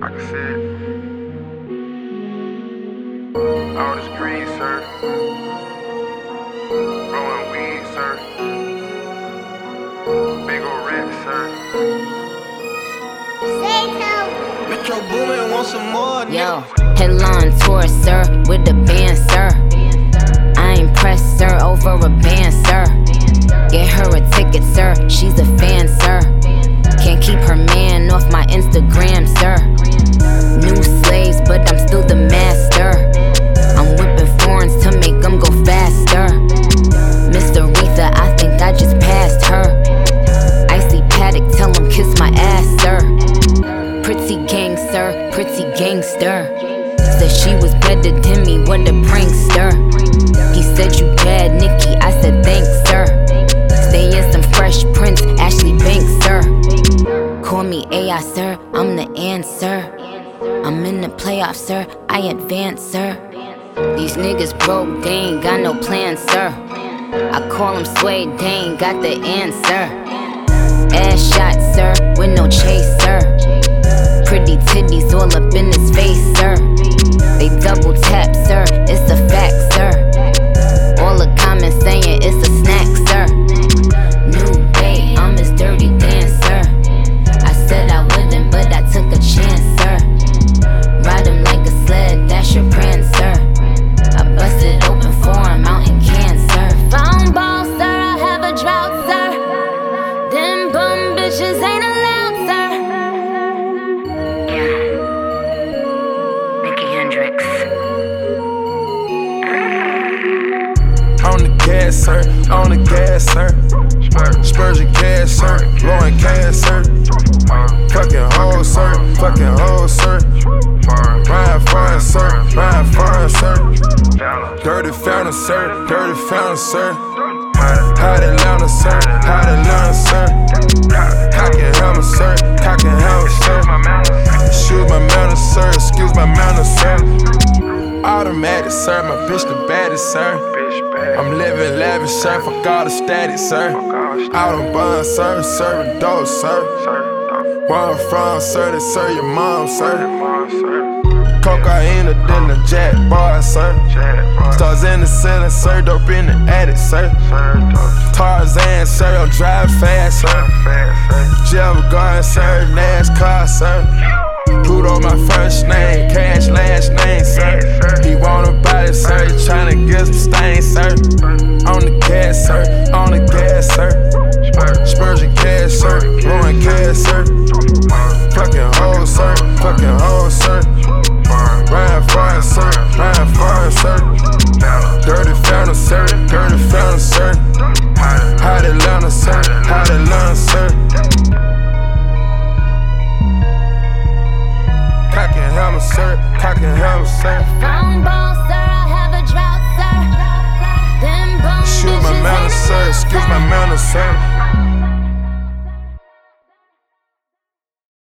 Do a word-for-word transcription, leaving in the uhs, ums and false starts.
I can see it. All this green, sir. Growing weed, sir. Big ol' rat, sir. Metro Boomin want some more, yo, headline tour, sir, with the band, sir. I ain't pressed, sir, over a band, sir. Get her a ticket, sir, she's a fan, sir. Can't keep her man off my Instagram, sir. New slaves, but I'm still the master. I'm whipping foreigns to make them go faster. Miss Aretha, I think I just passed her. Icy Paddock, tell him kiss my ass, sir. Pretty gangster, pretty gangster. Said she was better than me, what a prankster. He said you bad, Nikki, I said thanks, sir. Stay in some Fresh Prince, Ashley Banks, sir. Call me A I, sir, I'm the answer. I'm in the playoffs, sir, I advance, sir. These niggas broke, they ain't got no plan, sir. I call them sway, they ain't got the answer. Ass shot, sir, with no chase, sir. Pretty titties all up in his face, sir. They double tap, sir, it's a fact, sir. All the comments saying it's a snack, sir. New day, I'm his dirty dancer. I said I wouldn't, but I took a chance, sir. Ride him like a sled, that's your prancer. I busted open for him out in cancer. Found ball, sir, I have a drought, sir. Them bum bitches ain't allowed, sir. Yeah. Nicky Hendrix. On the gas, sir, on the gas, sir. Spurs and gas, sir, blowing cash, sir. Fucking hoes, sir, fucking hoes, sir. Ryan fine, sir, Ryan fine, sir. Dirty fountain, sir, dirty fountain, sir. Hot Atlanta, sir, hot Atlanta, sir. Cockin' helmet, sir, cockin' helmet, sir. Shoot my mountain, sir, excuse my mountain, sir. Automatic, sir, my bitch the baddest, sir. I'm living lavish, sir, fuck all the static, sir. Out on bond, sir, serving dope, sir. Where I'm from, sir, they serve your mom, sir. Cocaine than the jet bar, sir. Stars in the center, sir, dope in the attic, sir. Tarzan, sir, I'm driving fast, sir. Jelly garden, sir, NASCAR, sir. Pluto my first name, Cash last name, sir. He want a body, sir, he tryna get some stains, sir. On the gas, sir, on the gas, sir. Spurs and cash, sir, blowing cash, sir. Fucking hoes, sir, fucking hoes, sir. Ryan fine, sir, Ryan fine, sir. Dirty fountain, sir, dirty fountain, sir. Hot Atlanta, sir, hot Atlanta, sir. Cockin' helmet, sir, cockin' helmet, sir. Found ball, sir, I have a drought, sir. Them bum Shoot my bitches mountain, ain't sir, excuse my mountain, sir.